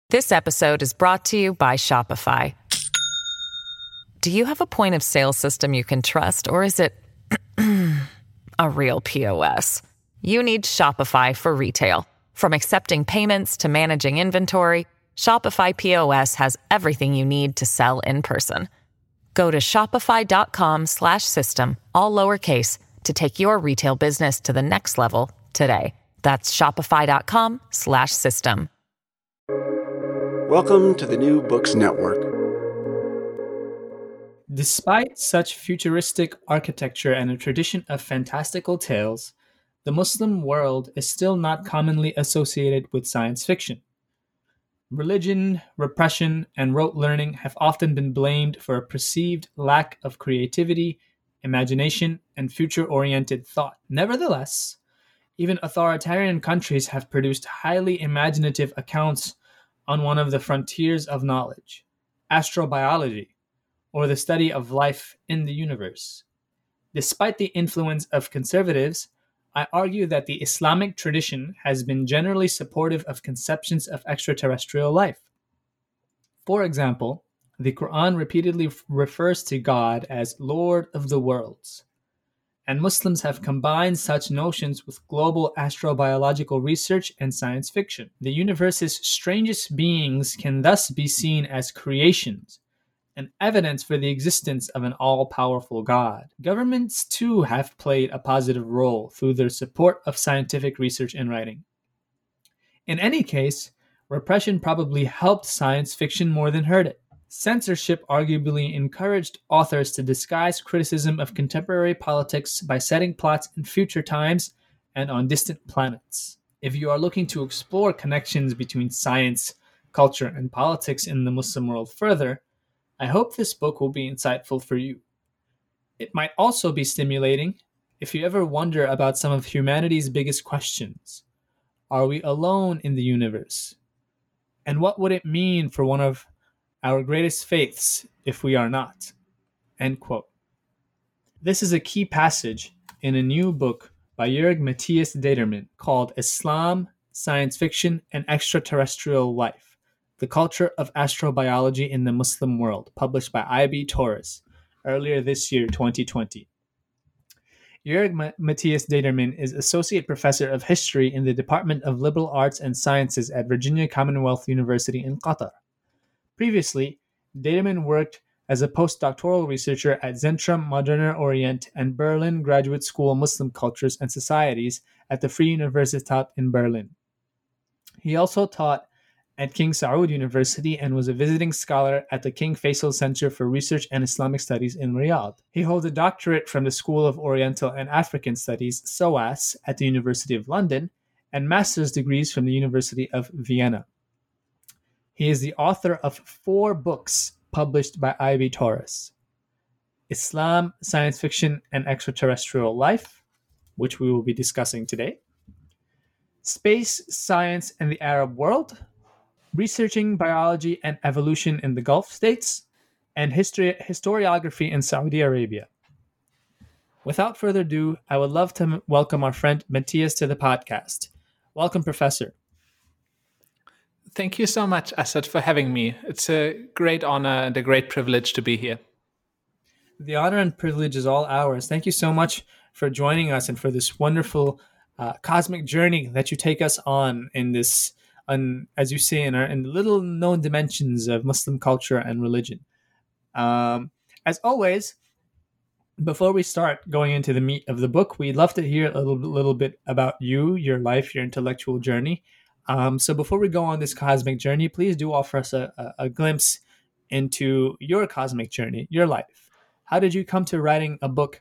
This episode is brought to you by Shopify. Do you have a point of sale system you can trust, or is it a real POS? You need Shopify for retail. From accepting payments to managing inventory, Shopify POS has everything you need to sell in person. Go to shopify.com/system, all lowercase, to take your retail business to the next level today. That's shopify.com/system. Welcome to the New Books Network. Despite such futuristic architecture and a tradition of fantastical tales, the Muslim world is still not commonly associated with science fiction. Religion, repression, and rote learning have often been blamed for a perceived lack of creativity, imagination, and future-oriented thought. Nevertheless, even authoritarian countries have produced highly imaginative accounts on one of the frontiers of knowledge, astrobiology, or the study of life in the universe. Despite the influence of conservatives, I argue that the Islamic tradition has been generally supportive of conceptions of extraterrestrial life. For example, the Quran repeatedly refers to God as Lord of the worlds, and Muslims have combined such notions with global astrobiological research and science fiction. The universe's strangest beings can thus be seen as creations, and evidence for the existence of an all-powerful God. Governments, too, have played a positive role through their support of scientific research and writing. In any case, repression probably helped science fiction more than hurt it. Censorship arguably encouraged authors to disguise criticism of contemporary politics by setting plots in future times and on distant planets. If you are looking to explore connections between science, culture, and politics in the Muslim world further, I hope this book will be insightful for you. It might also be stimulating if you ever wonder about some of humanity's biggest questions. Are we alone in the universe? And what would it mean for one of our greatest faiths if we are not? End quote. This is a key passage in a new book by Jörg Matthias Dedermann called Islam, Science Fiction, and Extraterrestrial Life: The Culture of Astrobiology in the Muslim World, published by IB Tauris earlier this year, 2020. Jörg Matthias Dedermann is Associate Professor of History in the Department of Liberal Arts and Sciences at Virginia Commonwealth University in Qatar. Previously, Dedermann worked as a postdoctoral researcher at Zentrum Moderner Orient and Berlin Graduate School Muslim Cultures and Societies at the Free Universität in Berlin. He also taught at King Saud University and was a visiting scholar at the King Faisal Center for Research and Islamic Studies in Riyadh. He holds a doctorate from the School of Oriental and African Studies, SOAS, at the University of London, and master's degrees from the University of Vienna. He is the author of 4 books published by IB Tauris: Islam, Science Fiction, and Extraterrestrial Life, which we will be discussing today; Space, Science, and the Arab World, Researching Biology and Evolution in the Gulf States, and Historiography in Saudi Arabia. Without further ado, I would love to welcome our friend Matthias to the podcast. Welcome, Professor. Thank you so much, Asad, for having me. It's a great honor and a great privilege to be here. The honor and privilege is all ours. Thank you so much for joining us and for this wonderful cosmic journey that you take us on in this, as you say, in the little known dimensions of Muslim culture and religion. As always, before we start going into the meat of the book, we'd love to hear a little bit about you, your life, your intellectual journey. So before we go on this cosmic journey, please do offer us a glimpse into your cosmic journey, your life. How did you come to writing a book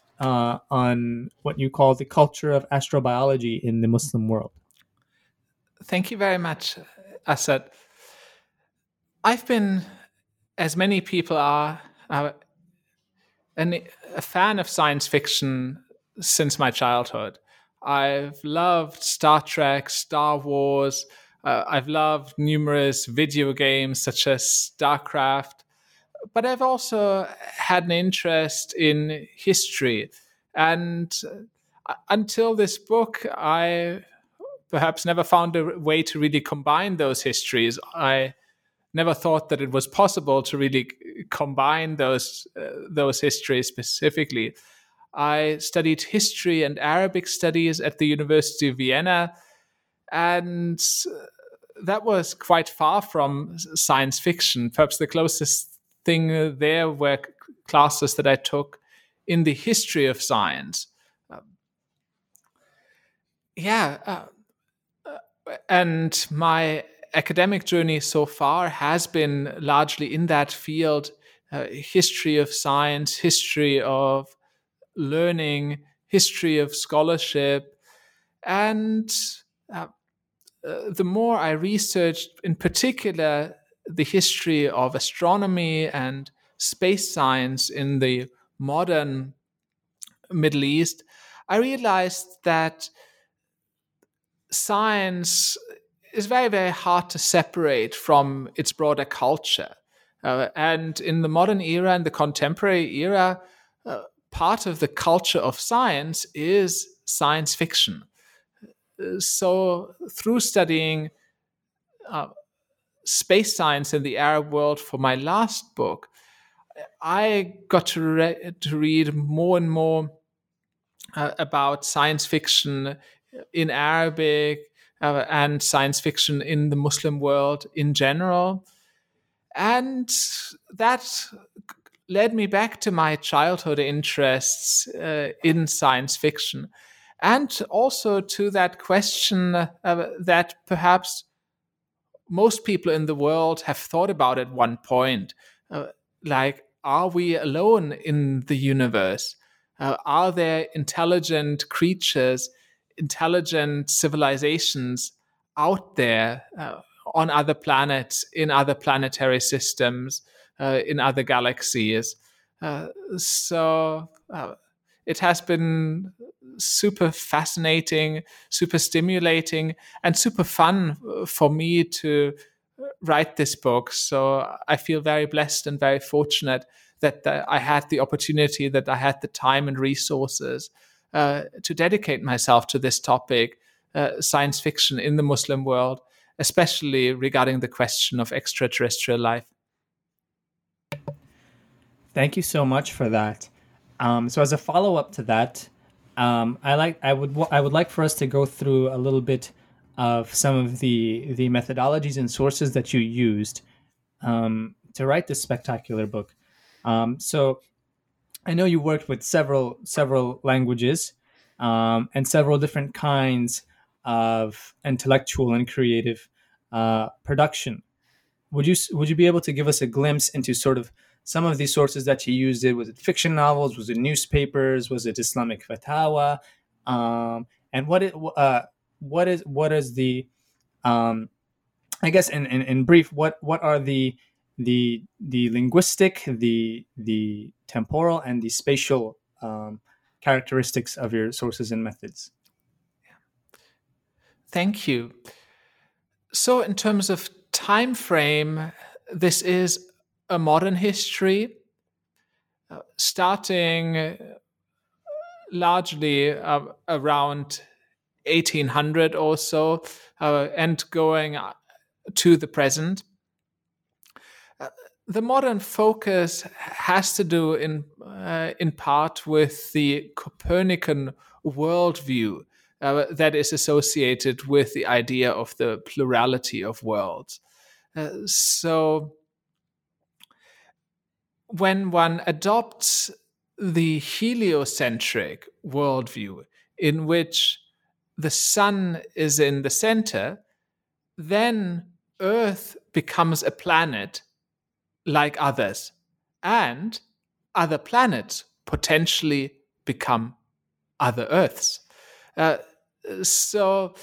on what you call the culture of astrobiology in the Muslim world? Thank you very much, Asad. I've been, as many people are, a fan of science fiction since my childhood. I've loved Star Trek, Star Wars. I've loved numerous video games such as StarCraft. But I've also had an interest in history. And until this book, I perhaps never found a way to really combine those histories. I never thought that it was possible to really combine those histories specifically. I studied history and Arabic studies at the University of Vienna, and that was quite far from science fiction. Perhaps the closest thing there were classes that I took in the history of science. And my academic journey so far has been largely in that field, history of science, history of learning, history of scholarship. And the more I researched, in particular, the history of astronomy and space science in the modern Middle East, I realized that science is very, very hard to separate from its broader culture. And in the modern era, in the contemporary era, part of the culture of science is science fiction. So through studying space science in the Arab world for my last book, I got to read more and more about science fiction in Arabic and science fiction in the Muslim world in general. And that led me back to my childhood interests in science fiction, and also to that question that perhaps most people in the world have thought about at one point. Like, are we alone in the universe? Are there intelligent creatures, intelligent civilizations out there on other planets, in other planetary systems, in other galaxies? So it has been super fascinating, super stimulating, and super fun for me to write this book. So I feel very blessed and very fortunate that I had the opportunity, that I had the time and resources to dedicate myself to this topic, science fiction in the Muslim world, especially regarding the question of extraterrestrial life. Thank you so much for that. So as a follow-up to that, I would like for us to go through a little bit of some of the methodologies and sources that you used to write this spectacular book. So I know you worked with several languages and several different kinds of intellectual and creative production. Would you be able to give us a glimpse into sort of some of these sources that you used? Was it fiction novels? Was it newspapers? Was it Islamic fatwa? And what is the I guess in brief, what are the linguistic, the temporal, and the spatial characteristics of your sources and methods? Thank you. So in terms of time frame, this is a modern history, starting largely around 1800 or so, and going to the present. The modern focus has to do in part with the Copernican worldview that is associated with the idea of the plurality of worlds. So when one adopts the heliocentric worldview, in which the sun is in the center, then Earth becomes a planet like others, and other planets potentially become other Earths. So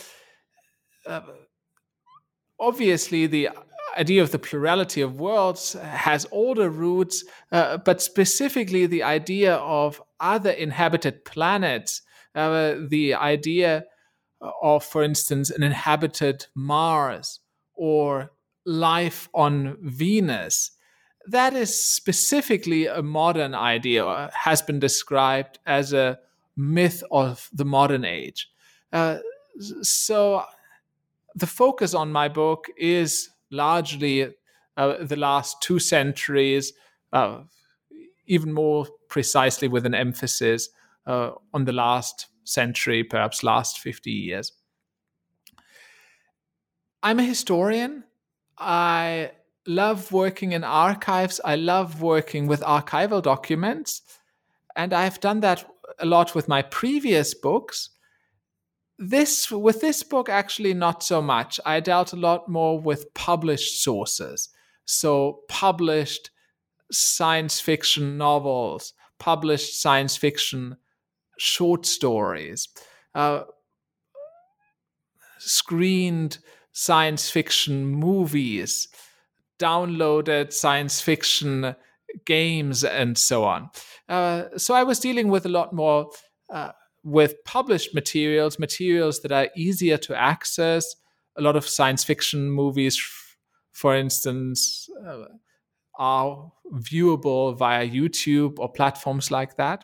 obviously the idea of the plurality of worlds has older roots, but specifically the idea of other inhabited planets, the idea of, for instance, an inhabited Mars or life on Venus, that is specifically a modern idea, has been described as a myth of the modern age. So the focus on my book is largely the last 2 centuries, even more precisely with an emphasis on the last century, perhaps last 50 years. I'm a historian. I love working in archives. I love working with archival documents. And I've done that a lot with my previous books. With this book, actually, not so much. I dealt a lot more with published sources. So, published science fiction novels, published science fiction short stories, screened science fiction movies, downloaded science fiction games, and so on. So I was dealing with a lot more with published materials that are easier to access. A lot of science fiction movies, for instance, are viewable via YouTube or platforms like that.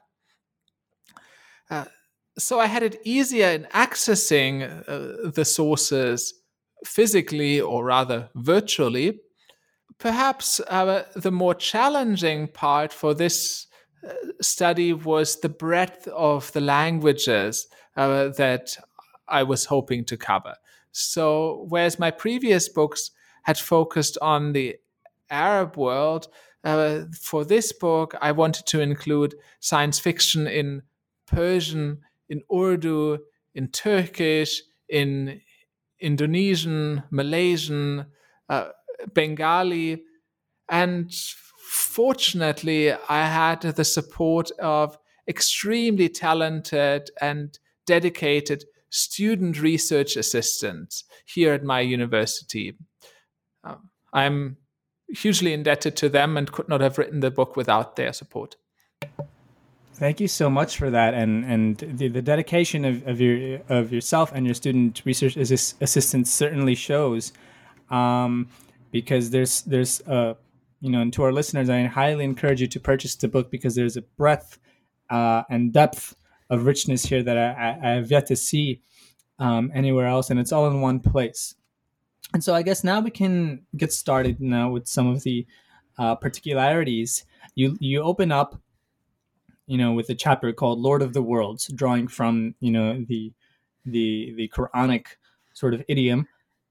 So I had it easier in accessing the sources physically, or rather virtually. Perhaps the more challenging part for this study was the breadth of the languages that I was hoping to cover. So, whereas my previous books had focused on the Arab world, for this book, I wanted to include science fiction in Persian, in Urdu, in Turkish, in Indonesian, Malaysian, Bengali. And fortunately, I had the support of extremely talented and dedicated student research assistants here at my university. I'm hugely indebted to them and could not have written the book without their support. Thank you so much for that, and the dedication of yourself and your student research assistants certainly shows, because there's and to our listeners, I highly encourage you to purchase the book, because there's a breadth and depth of richness here that I have yet to see anywhere else, and it's all in one place. And so I guess now we can get started now with some of the particularities. You open up, with a chapter called Lord of the Worlds, drawing from, the Quranic sort of idiom.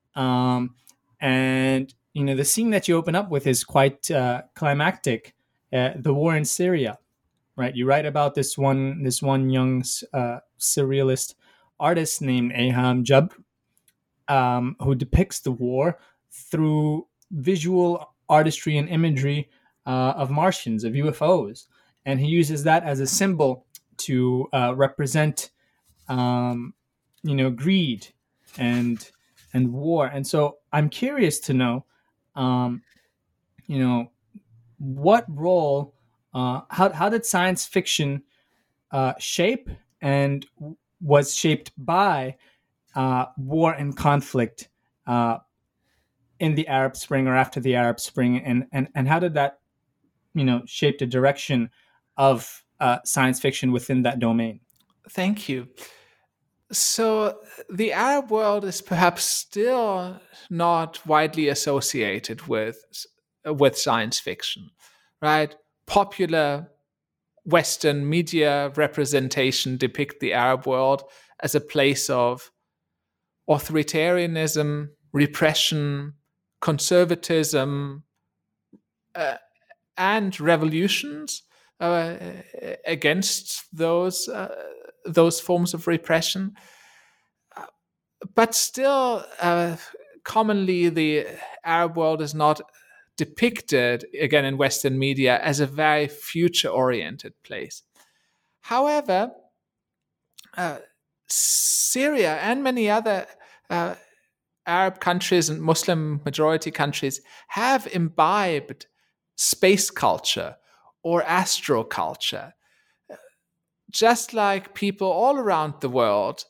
And, the scene that you open up with is quite climactic, the war in Syria, right? You write about this one young surrealist artist named Aham Jabr, who depicts the war through visual artistry and imagery of Martians, of UFOs. And he uses that as a symbol to represent, greed and war. And so I'm curious to know, what role, how did science fiction shape and was shaped by war and conflict in the Arab Spring or after the Arab Spring, and how did that, shape the direction of science fiction within that domain? Thank you. So the Arab world is perhaps still not widely associated with science fiction, right? Popular Western media representation depict the Arab world as a place of authoritarianism, repression, conservatism, and revolutions against those forms of repression. But still, commonly the Arab world is not depicted, again in Western media, as a very future-oriented place. However, Syria and many other Arab countries and Muslim majority countries have imbibed space culture or astroculture. Just like people all around the world,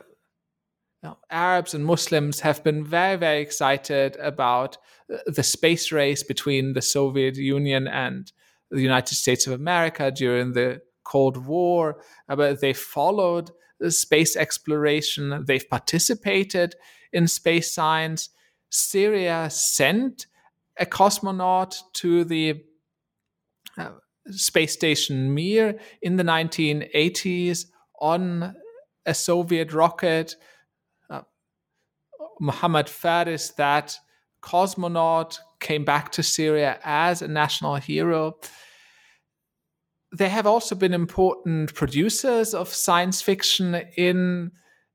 Arabs and Muslims have been very, very excited about the space race between the Soviet Union and the United States of America during the Cold War. But they followed the space exploration. They've participated in space science. Syria sent a cosmonaut to the space station Mir in the 1980s on a Soviet rocket. Muhammad Faris, that cosmonaut, came back to Syria as a national hero. They have also been important producers of science fiction in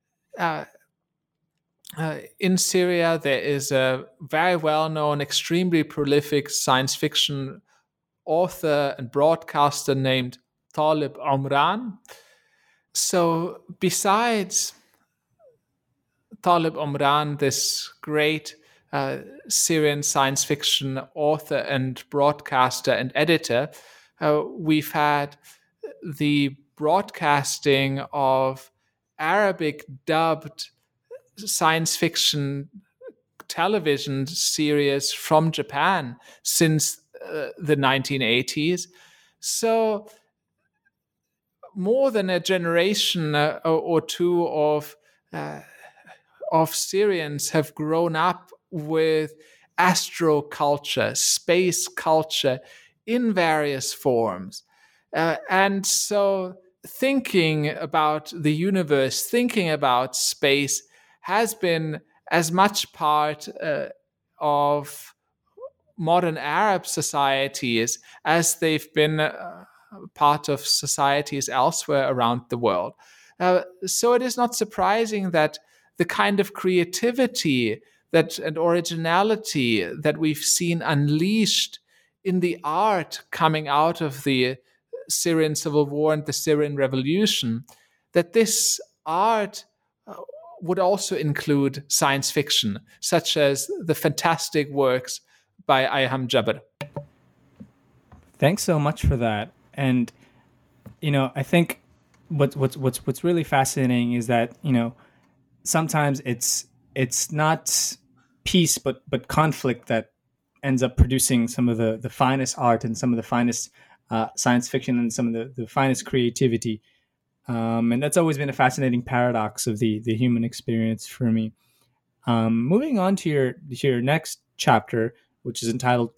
Syria. There is a very well-known, extremely prolific science fiction author and broadcaster named Talib Omran. So besides Talib Omran, this great Syrian science fiction author and broadcaster and editor, we've had the broadcasting of Arabic dubbed science fiction television series from Japan since the 1980s. So more than a generation or two of Syrians have grown up with astroculture, space culture in various forms. And so thinking about the universe, thinking about space has been as much part of modern Arab societies as they've been part of societies elsewhere around the world. So it is not surprising that the kind of creativity and originality that we've seen unleashed in the art coming out of the Syrian civil war and the Syrian revolution, that this art would also include science fiction, such as the fantastic works by Ayham Jabr. Thanks so much for that. And I think what's really fascinating is that sometimes it's not peace but conflict that ends up producing some of the finest art and some of the finest science fiction and some of the finest creativity. And that's always been a fascinating paradox of the human experience for me. Moving on to your next chapter, which is entitled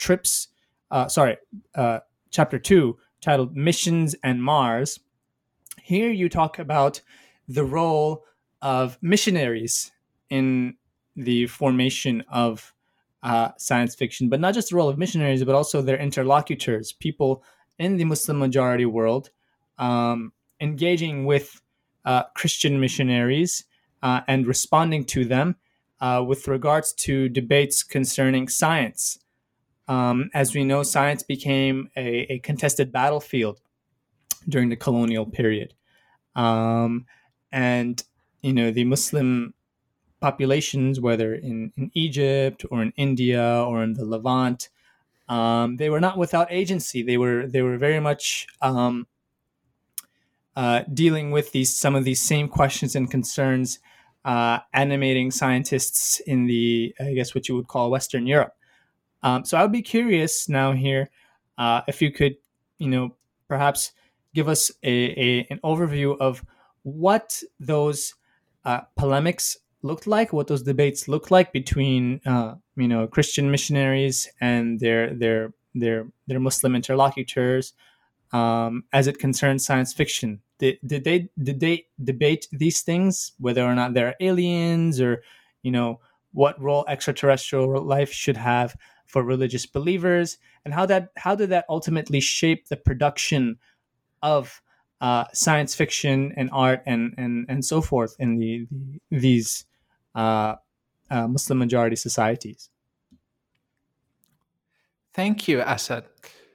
Chapter 2, titled Missions and Mars. Here you talk about the role of missionaries in the formation of science fiction, but not just the role of missionaries, but also their interlocutors, people in the Muslim majority world, engaging with Christian missionaries and responding to them with regards to debates concerning science. As we know, science became a contested battlefield during the colonial period. And, the Muslim populations, whether in Egypt or in India or in the Levant, they were not without agency. They were very much dealing with some of these same questions and concerns, animating scientists in what you would call Western Europe. So I would be curious now here if you could, perhaps give us an overview of what those polemics looked like, what those debates looked like between, Christian missionaries and their Muslim interlocutors, as it concerns science fiction. Did they debate these things, whether or not they're aliens, or what role extraterrestrial life should have for religious believers, and how did that ultimately shape the production of science fiction and art and so forth in these Muslim majority societies? Thank you, Asad.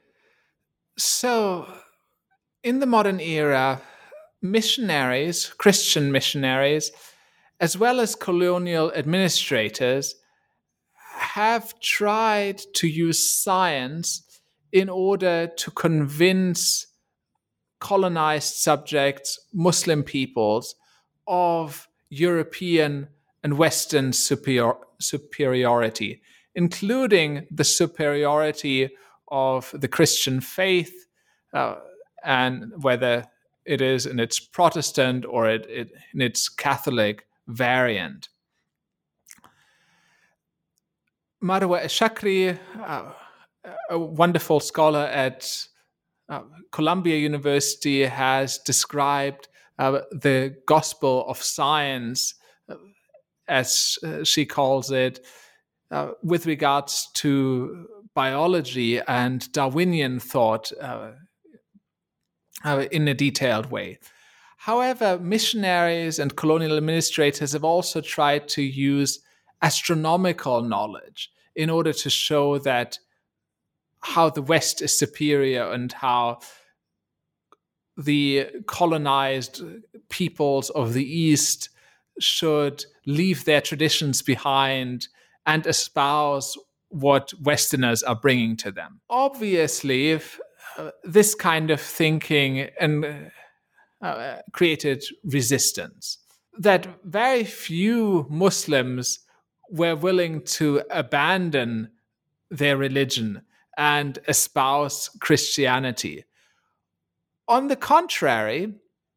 So, in the modern era, missionaries, Christian missionaries, as well as colonial administrators, have tried to use science in order to convince colonized subjects, Muslim peoples, of European and Western superiority, including the superiority of the Christian faith, and whether it is in its Protestant or in its Catholic variant. Marwa Shakri, a wonderful scholar at Columbia University, has described the gospel of science, as she calls it, with regards to biology and Darwinian thought in a detailed way. However, missionaries and colonial administrators have also tried to use astronomical knowledge in order to show that how the West is superior and how the colonized peoples of the East should leave their traditions behind and espouse what Westerners are bringing to them. Obviously, if this kind of thinking and created resistance, that very few Muslims were willing to abandon their religion and espouse Christianity. On the contrary,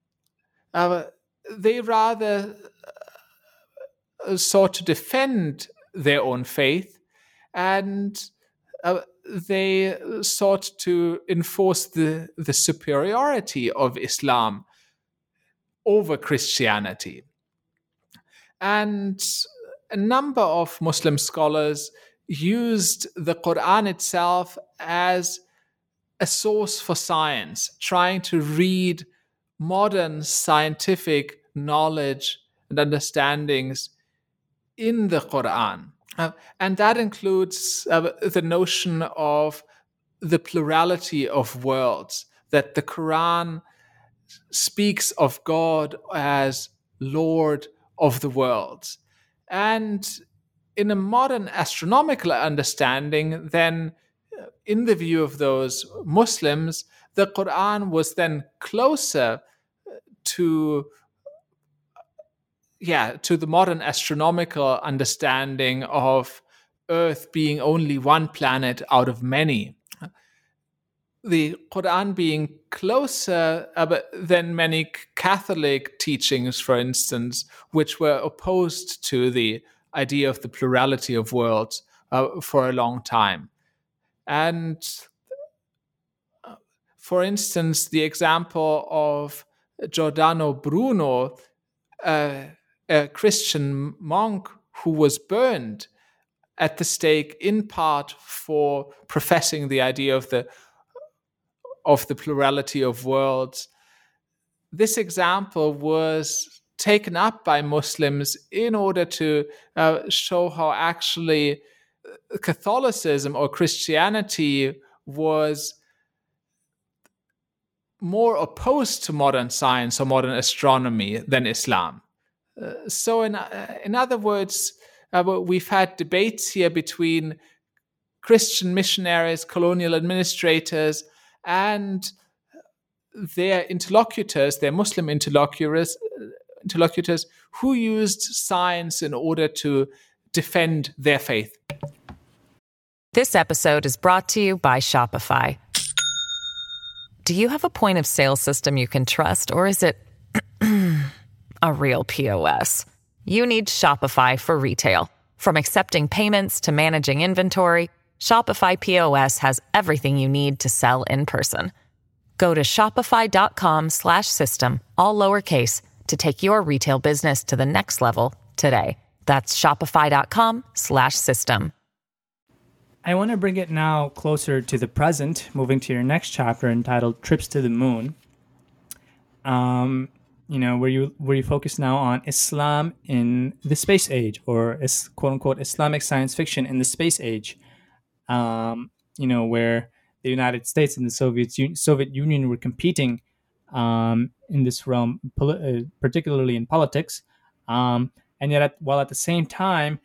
they rather sought to defend their own faith, and they sought to enforce the superiority of Islam over Christianity. And a number of Muslim scholars used the Quran itself as a source for science, trying to read modern scientific knowledge and understandings in the Quran. And that includes the notion of the plurality of worlds, that the Quran speaks of God as Lord of the worlds. And in a modern astronomical understanding, then, in the view of those Muslims, the Quran was then closer to the modern astronomical understanding of Earth being only one planet out of many. The Quran being closer than many Catholic teachings, for instance, which were opposed to the idea of the plurality of worlds for a long time. And for instance, the example of Giordano Bruno, a Christian monk who was burned at the stake in part for professing the idea of the plurality of worlds. This example was taken up by Muslims in order to show how actually Catholicism or Christianity was more opposed to modern science or modern astronomy than Islam. So in other words, we've had debates here between Christian missionaries, colonial administrators, and their interlocutors, their Muslim interlocutors who used science in order to defend their faith. This episode is brought to you by Shopify. Do you have a point of sale system you can trust, or is it a real POS? You need Shopify for retail. From accepting payments to managing inventory, Shopify POS has everything you need to sell in person. Go to shopify.com/system, all lowercase, to take your retail business to the next level today. That's shopify.com/system. I want to bring it now closer to the present, moving to your next chapter entitled Trips to the Moon. Where you focus now on Islam in the space age, or quote unquote Islamic science fiction in the space age. Where the United States and the Soviet Union were competing in this realm, particularly in politics, and yet while at the same time,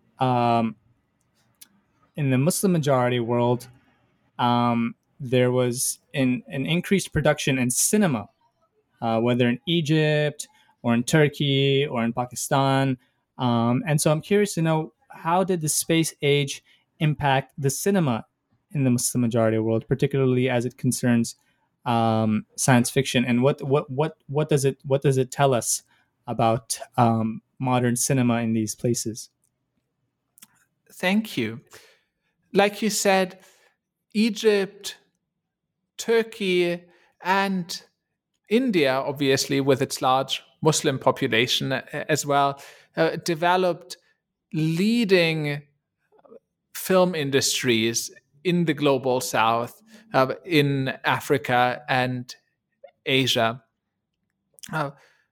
in the Muslim majority world, there was an increased production in cinema, whether in Egypt or in Turkey or in Pakistan. And so I'm curious to know, how did the space age impact the cinema in the Muslim majority world, particularly as it concerns science fiction, and what does it tell us about modern cinema in these places? Thank you. Like you said, Egypt, Turkey, and India, obviously, with its large Muslim population as well, developed leading film industries in the global south, in Africa and Asia. Uh,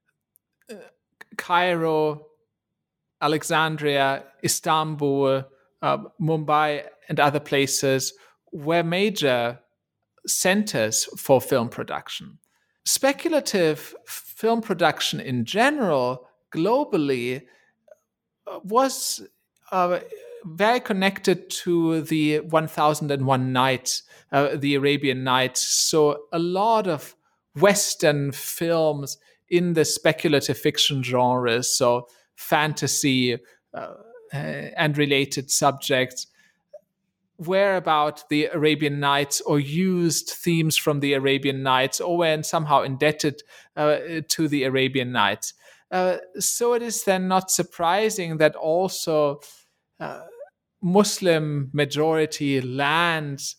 Cairo, Alexandria, Istanbul, Mumbai, and other places were major centers for film production. Speculative film production in general, globally, was very connected to the 1001 Nights, the Arabian Nights. So a lot of Western films in the speculative fiction genres, so fantasy and related subjects, were about the Arabian Nights or used themes from the Arabian Nights or were somehow indebted to the Arabian Nights. So it is then not surprising that also Muslim majority lands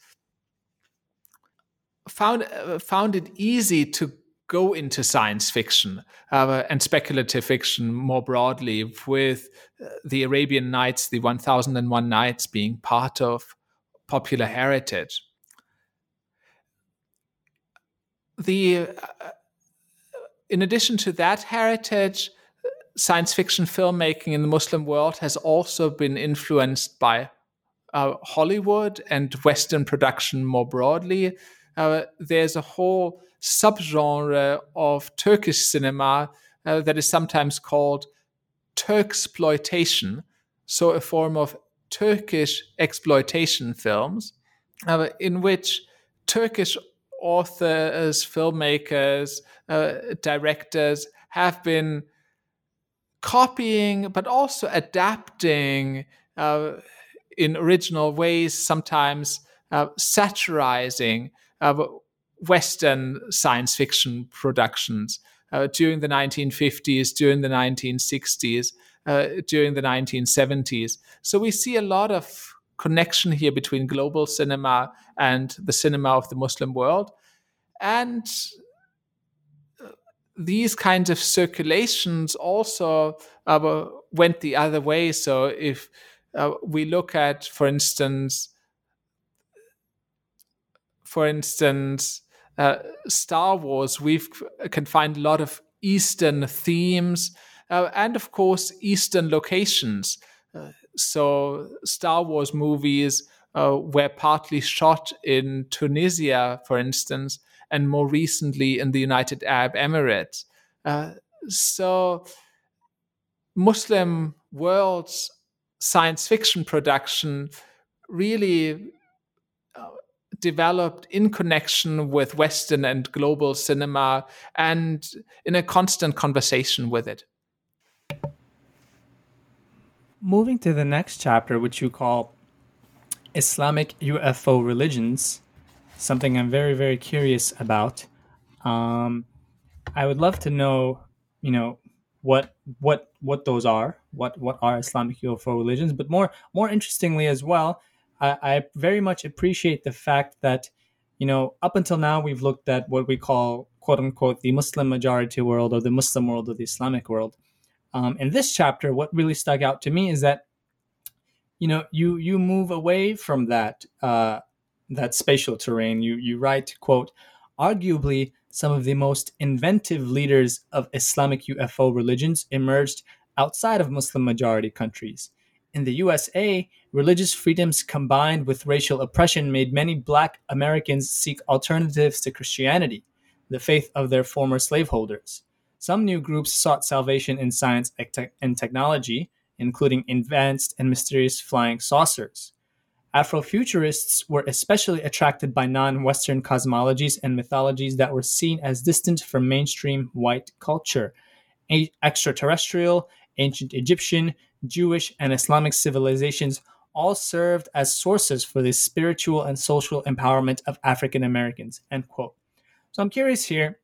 found it easy to go into science fiction and speculative fiction more broadly, with the Arabian Nights, the 1001 Nights, being part of popular heritage. In addition to that heritage, science fiction filmmaking in the Muslim world has also been influenced by Hollywood and Western production more broadly. There's a whole subgenre of Turkish cinema that is sometimes called Turksploitation, so a form of Turkish exploitation films, in which Turkish authors, filmmakers, directors have been copying but also adapting in original ways, sometimes satirizing Western science fiction productions during the 1950s, during the 1960s, during the 1970s. So we see a lot of connection here between global cinema and the cinema of the Muslim world. And these kinds of circulations also went the other way. So if we look at, for instance, Star Wars, we can find a lot of Eastern themes and, of course, Eastern locations. So Star Wars movies were partly shot in Tunisia, for instance, and more recently in the United Arab Emirates. So Muslim world's science fiction production really developed in connection with Western and global cinema and in a constant conversation with it. Moving to the next chapter, which you call Islamic UFO religions, something I'm very, very curious about. I would love to know, what those are, what are Islamic UFO religions, but more interestingly as well, I very much appreciate the fact that, up until now we've looked at what we call, quote unquote, the Muslim majority world or the Muslim world or the Islamic world. In this chapter, what really stuck out to me is that, you move away from that spatial terrain. You write, quote, arguably some of the most inventive leaders of Islamic UFO religions emerged outside of Muslim majority countries. In the USA, religious freedoms combined with racial oppression made many Black Americans seek alternatives to Christianity, the faith of their former slaveholders. Some new groups sought salvation in science and technology, including advanced and mysterious flying saucers. Afrofuturists were especially attracted by non-Western cosmologies and mythologies that were seen as distant from mainstream white culture. Extraterrestrial, ancient Egyptian, Jewish, and Islamic civilizations all served as sources for the spiritual and social empowerment of African Americans, end quote. So I'm curious here,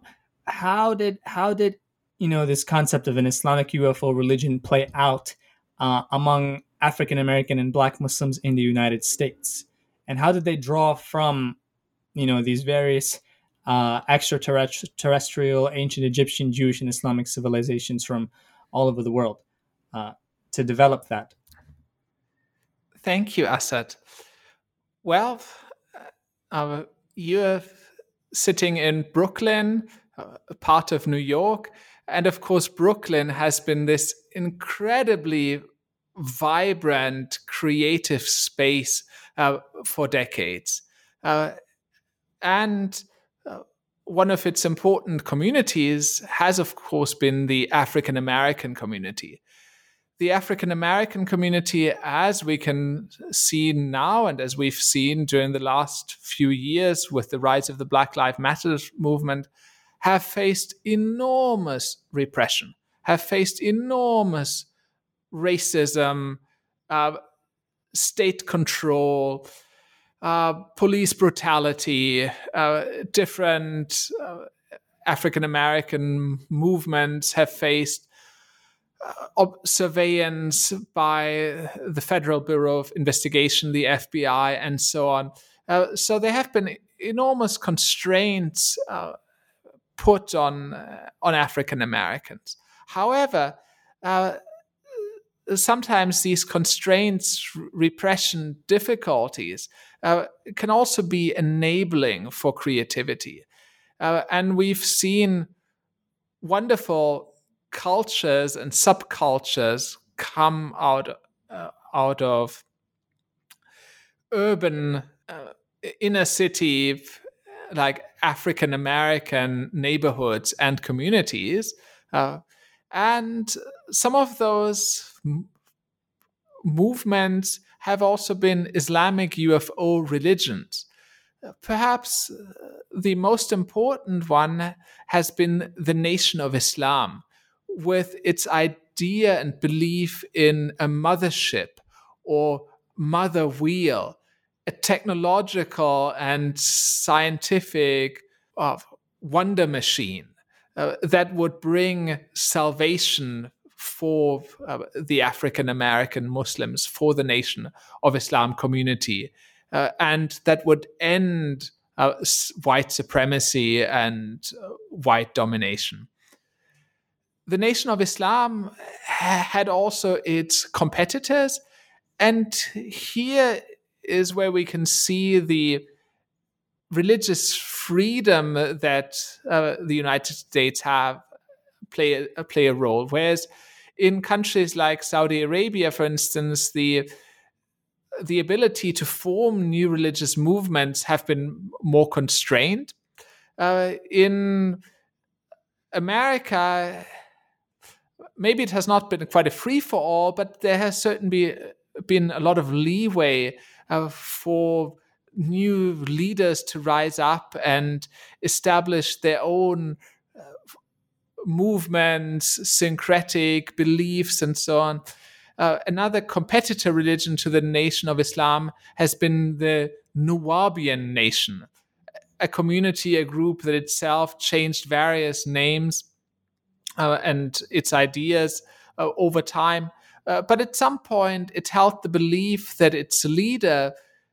how did this concept of an Islamic UFO religion play out among African American and Black Muslims in the United States? And how did they draw from, these various extraterrestrial, ancient Egyptian, Jewish, and Islamic civilizations from all over the world to develop that? Thank you, Asad. Well, you're sitting in Brooklyn, a part of New York. And of course, Brooklyn has been this incredibly vibrant, creative space for decades. And one of its important communities has, of course, been the African American community. The African American community, as we can see now and as we've seen during the last few years with the rise of the Black Lives Matter movement, have faced enormous repression, have faced enormous racism, state control, police brutality, different African American movements have faced surveillance by the Federal Bureau of Investigation, the FBI, and so on. So there have been enormous constraints put on African Americans. However, sometimes these constraints, repression, difficulties can also be enabling for creativity. And we've seen wonderful cultures and subcultures come out of urban inner city, like African American neighborhoods and communities. And some of those movements have also been Islamic UFO religions. Perhaps the most important one has been the Nation of Islam, with its idea and belief in a mothership or mother wheel, a technological and scientific wonder machine that would bring salvation for the African American Muslims, for the Nation of Islam community, and that would end white supremacy and white domination. The Nation of Islam had also its competitors, and here is where we can see the religious freedom that the United States have play a role. Whereas in countries like Saudi Arabia, for instance, the ability to form new religious movements have been more constrained. In America, maybe it has not been quite a free-for-all, but there has certainly been a lot of leeway for new leaders to rise up and establish their own movements, syncretic beliefs, and so on. Another competitor religion to the Nation of Islam has been the Nuwaubian Nation, a community, a group that itself changed various names and its ideas over time. But at some point, it held the belief that its leader,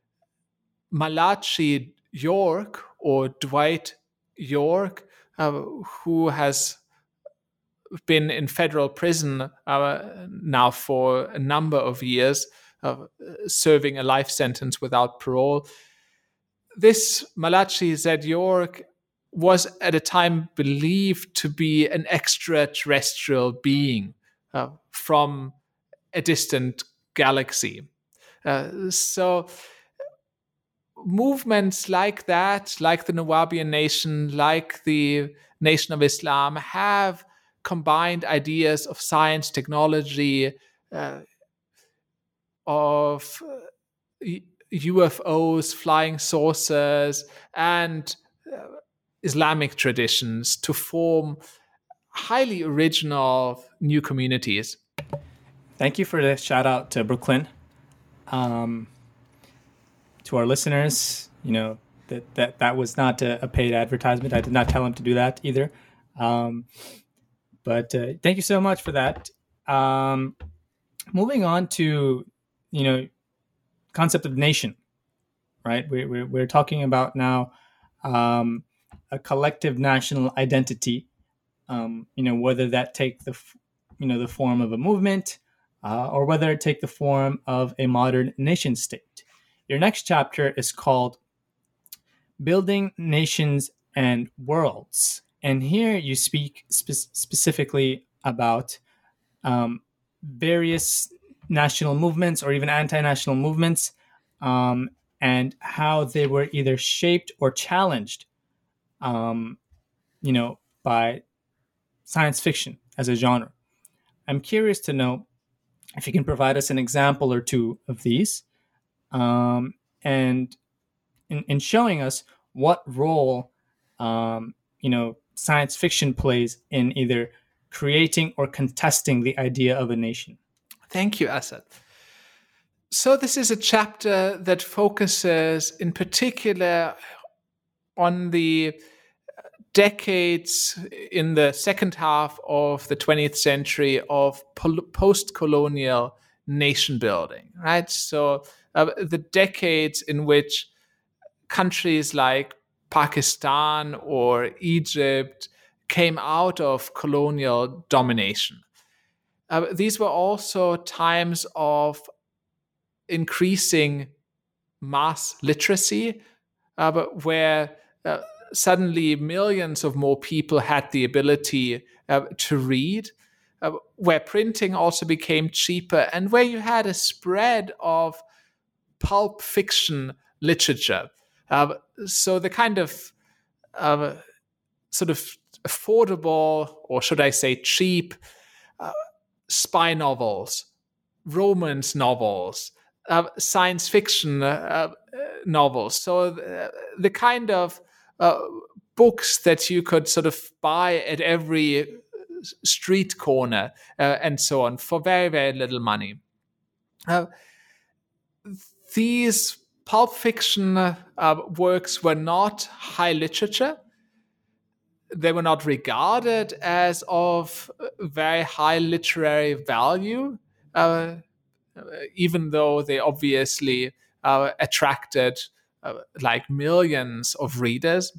Malachi York, or Dwight York, who has been in federal prison now for a number of years, serving a life sentence without parole. This Malachi Z. York was at a time believed to be an extraterrestrial being from a distant galaxy. So movements like that, like the Nuwaubian Nation, like the Nation of Islam, have combined ideas of science, technology, of UFOs, flying saucers, and Islamic traditions to form highly original new communities. Thank you for the shout out to Brooklyn. To our listeners, that was not a paid advertisement. I did not tell him to do that either. But thank you so much for that. Moving on to, concept of nation, right? We're talking about now a collective national identity, whether that take the form of a movement, or whether it take the form of a modern nation state. Your next chapter is called Building Nations and Worlds. And here you speak specifically about various national movements or even anti-national movements, and how they were either shaped or challenged, by science fiction as a genre. I'm curious to know if you can provide us an example or two of these, and in showing us what role, science fiction plays in either creating or contesting the idea of a nation. Thank you, Asad. So this is a chapter that focuses in particular on the decades in the second half of the 20th century of post-colonial nation building, right? So the decades in which countries like Pakistan or Egypt came out of colonial domination. These were also times of increasing mass literacy, where suddenly millions of more people had the ability to read, where printing also became cheaper, and where you had a spread of pulp fiction literature. So the kind of sort of affordable, or should I say cheap, spy novels, romance novels, science fiction novels. So the kind of books that you could sort of buy at every street corner and so on for very, very little money. These pulp fiction works were not high literature. They were not regarded as of very high literary value, even though they obviously attracted like millions of readers.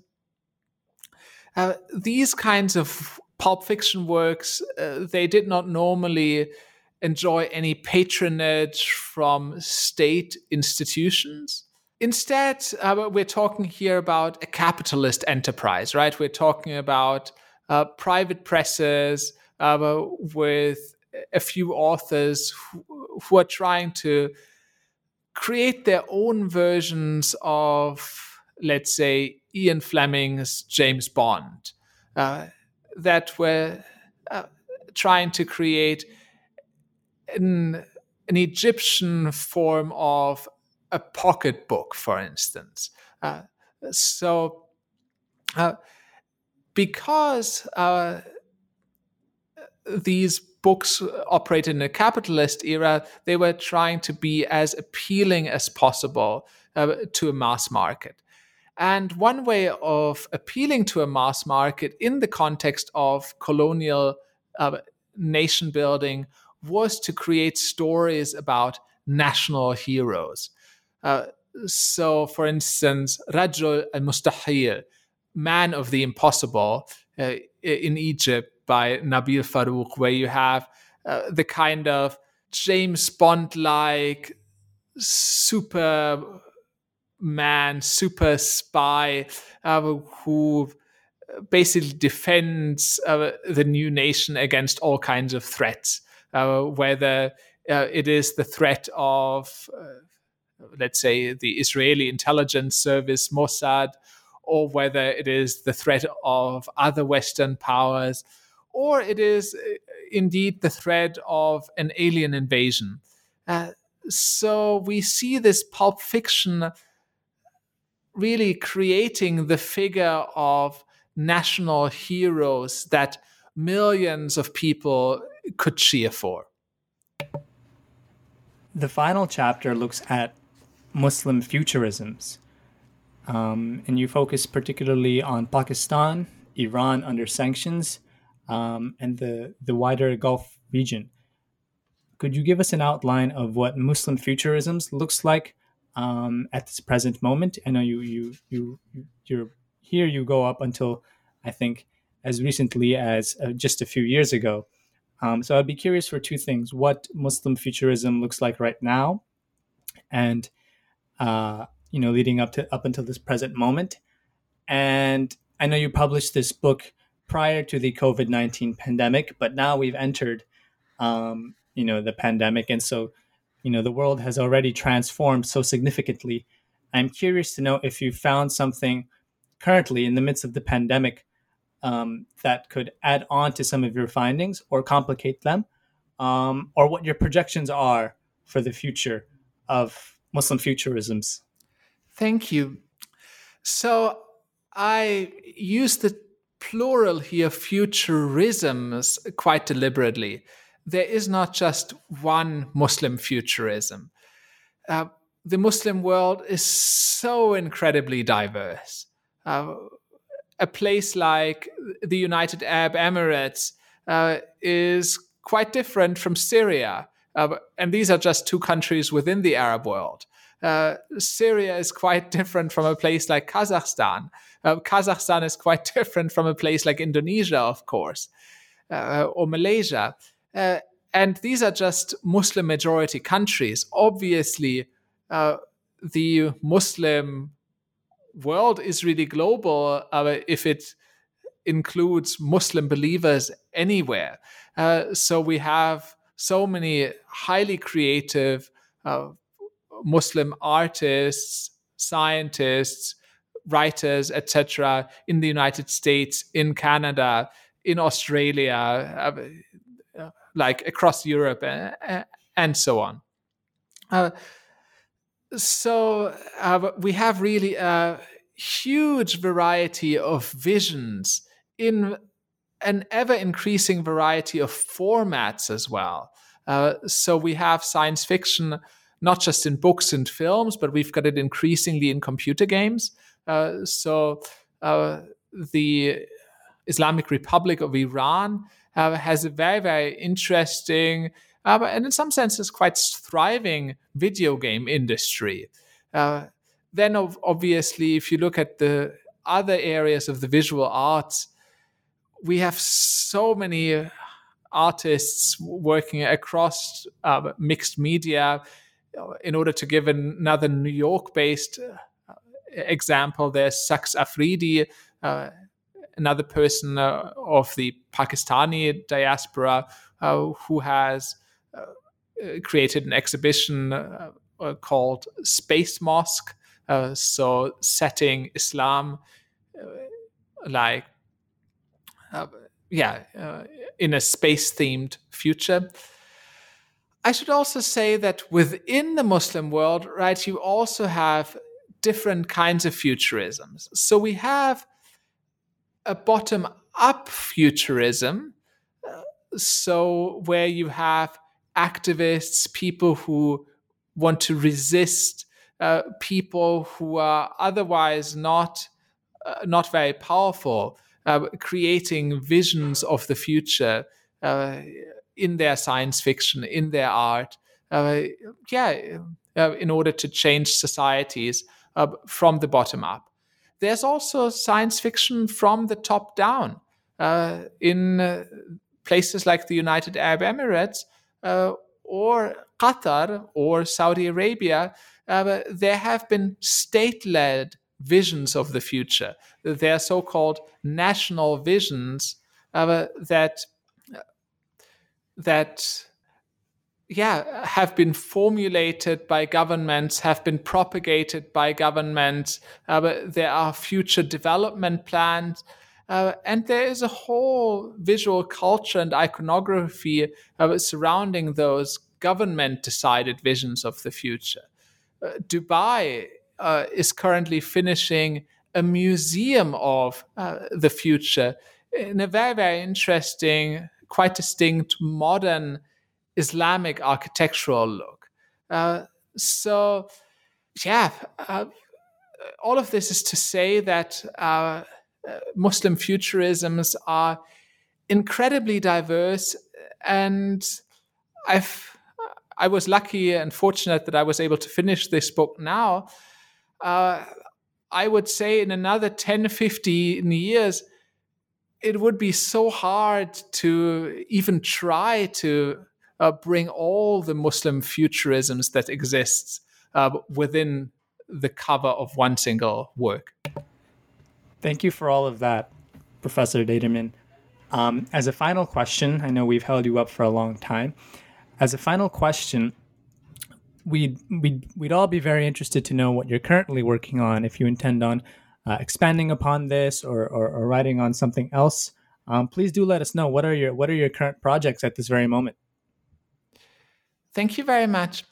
These kinds of pulp fiction works, they did not normally enjoy any patronage from state institutions. Instead, we're talking here about a capitalist enterprise, right? We're talking about private presses with a few authors who are trying to create their own versions of, let's say, Ian Fleming's James Bond, that were trying to create an Egyptian form of a pocketbook, for instance. Because these books operated in a capitalist era, they were trying to be as appealing as possible to a mass market. And one way of appealing to a mass market in the context of colonial nation building was to create stories about national heroes. So, for instance, Rajul al-Mustahil, Man of the Impossible, in Egypt by Nabil Farouk, where you have the kind of James Bond-like super man, super spy who basically defends the new nation against all kinds of threats, whether it is the threat of let's say, the Israeli intelligence service, Mossad, or whether it is the threat of other Western powers, or it is indeed the threat of an alien invasion. So we see this pulp fiction really creating the figure of national heroes that millions of people could cheer for. The final chapter looks at Muslim futurisms, and you focus particularly on Pakistan, Iran under sanctions, and the wider Gulf region. could you give us an outline of what Muslim futurism looks like at this present moment? I know you're here. You go up until, I think, as recently as just a few years ago. So I'd be curious for two things: what Muslim futurism looks like right now, and leading up until this present moment. And I know you published this book prior to the COVID-19 pandemic, but now we've entered, the pandemic, and so the world has already transformed so significantly. I'm curious to know if you found something currently in the midst of the pandemic that could add on to some of your findings or complicate them, or what your projections are for the future of Muslim futurisms. Thank you. So I use the plural here, futurisms, quite deliberately. There is not just one Muslim futurism. The Muslim world is so incredibly diverse. A place like the United Arab Emirates is quite different from Syria. And these are just two countries within the Arab world. Syria is quite different from a place like Kazakhstan. Kazakhstan is quite different from a place like Indonesia, of course, or Malaysia. And these are just Muslim majority countries. Obviously, the Muslim world is really global if it includes Muslim believers anywhere. So we have so many highly creative Muslim artists, scientists, writers, etc., in the United States, in Canada, in Australia, like across Europe, and so on. So we have really a huge variety of visions in an ever-increasing variety of formats as well. So we have science fiction, not just in books and films, but we've got it increasingly in computer games. So the Islamic Republic of Iran has a very, very interesting and in some senses quite thriving video game industry. Then obviously, if you look at the other areas of the visual arts, we have so many artists working across mixed media. In order to give another New York-based example, there's Saks Afridi, another person of the Pakistani diaspora who has created an exhibition called Space Mosque, so setting Islam in a space-themed future. I should also say that within the Muslim world, right, you also have different kinds of futurisms. So we have a bottom-up futurism, so where you have activists, people who want to resist people who are otherwise not very powerful, creating visions of the future in their science fiction, in their art, in order to change societies from the bottom up. There's also science fiction from the top down. In places like the United Arab Emirates or Qatar or Saudi Arabia, there have been state-led visions of the future. They are so-called national visions that have been formulated by governments, have been propagated by governments. There are future development plans. And there is a whole visual culture and iconography surrounding those government-decided visions of the future. Dubai is currently finishing a museum of the future in a very, very interesting, quite distinct, modern Islamic architectural look. All of this is to say that Muslim futurisms are incredibly diverse, and I was lucky and fortunate that I was able to finish this book now. I would say in another 10, 15 years, it would be so hard to even try to bring all the Muslim futurisms that exist within the cover of one single work. Thank you for all of that, Professor Dederman. As a final question, I know we've held you up for a long time. As a final question, we'd all be very interested to know what you're currently working on, if you intend on expanding upon this or writing on something else. Please do let us know. What are your current projects at this very moment? Thank you very much.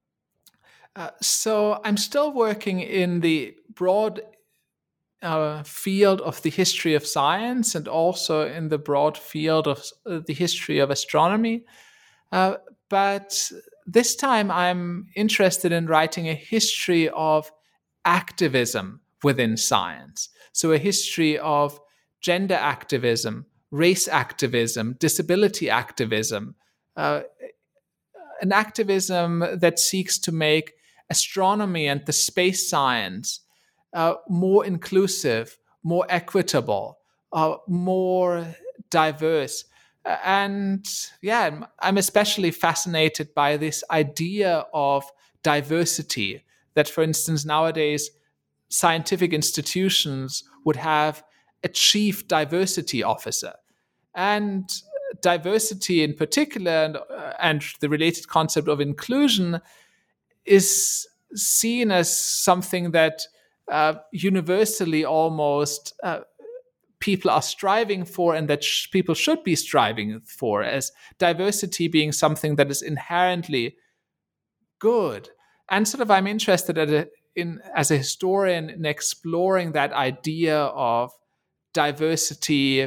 So I'm still working in the broad field of the history of science and also in the broad field of the history of astronomy. But this time I'm interested in writing a history of activism within science. So a history of gender activism, race activism, disability activism, an activism that seeks to make astronomy and the space science more inclusive, more equitable, more diverse. And yeah, I'm especially fascinated by this idea of diversity that, for instance, nowadays scientific institutions would have a chief diversity officer. And diversity in particular and the related concept of inclusion is seen as something that universally almost people are striving for and that people should be striving for, as diversity being something that is inherently good. And sort of I'm interested as a historian in exploring that idea of diversity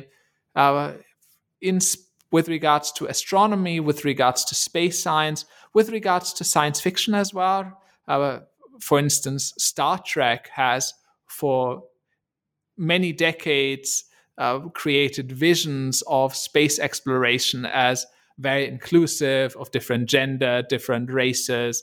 with regards to astronomy, with regards to space science, with regards to science fiction as well. For instance, Star Trek has for many decades created visions of space exploration as very inclusive, of different gender, different races,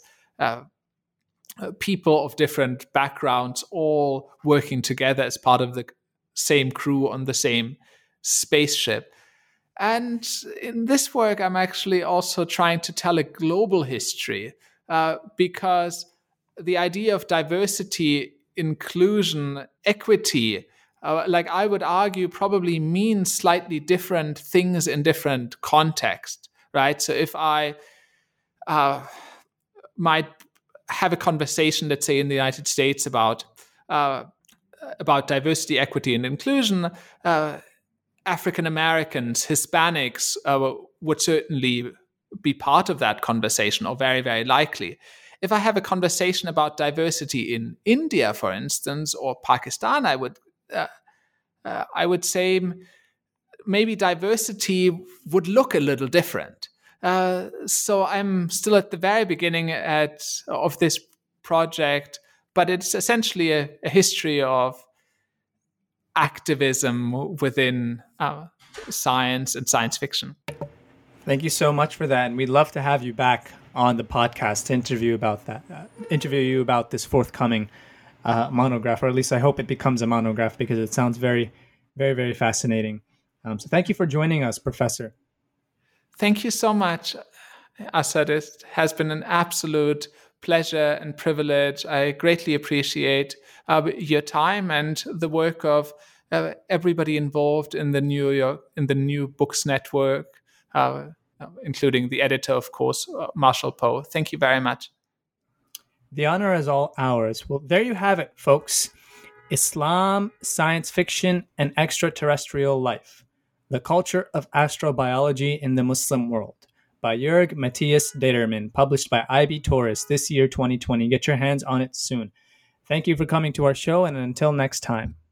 people of different backgrounds, all working together as part of the same crew on the same spaceship. And in this work, I'm actually also trying to tell a global history because the idea of diversity, inclusion, equity, like I would argue, probably means slightly different things in different contexts, right? So if I might have a conversation, let's say in the United States, about diversity, equity, and inclusion, African Americans, Hispanics would certainly be part of that conversation, or very, very likely. If I have a conversation about diversity in India, for instance, or Pakistan, I would say maybe diversity would look a little different. So I'm still at the very beginning of this project, but it's essentially a history of activism within science and science fiction. Thank you so much for that, and we'd love to have you back on the podcast to interview you about this forthcoming monograph, or at least I hope it becomes a monograph because it sounds very, very, very fascinating. So thank you for joining us, Professor. Thank you so much, Asad. It has been an absolute pleasure and privilege. I greatly appreciate your time and the work of everybody involved in the New Books Network, including the editor, of course, Marshall Poe. Thank you very much. The honor is all ours. Well, there you have it, folks. Islam, Science Fiction, and Extraterrestrial Life: The Culture of Astrobiology in the Muslim World by Jörg Matthias Dederman, published by IB Tauris this year, 2020. Get your hands on it soon. Thank you for coming to our show, and until next time.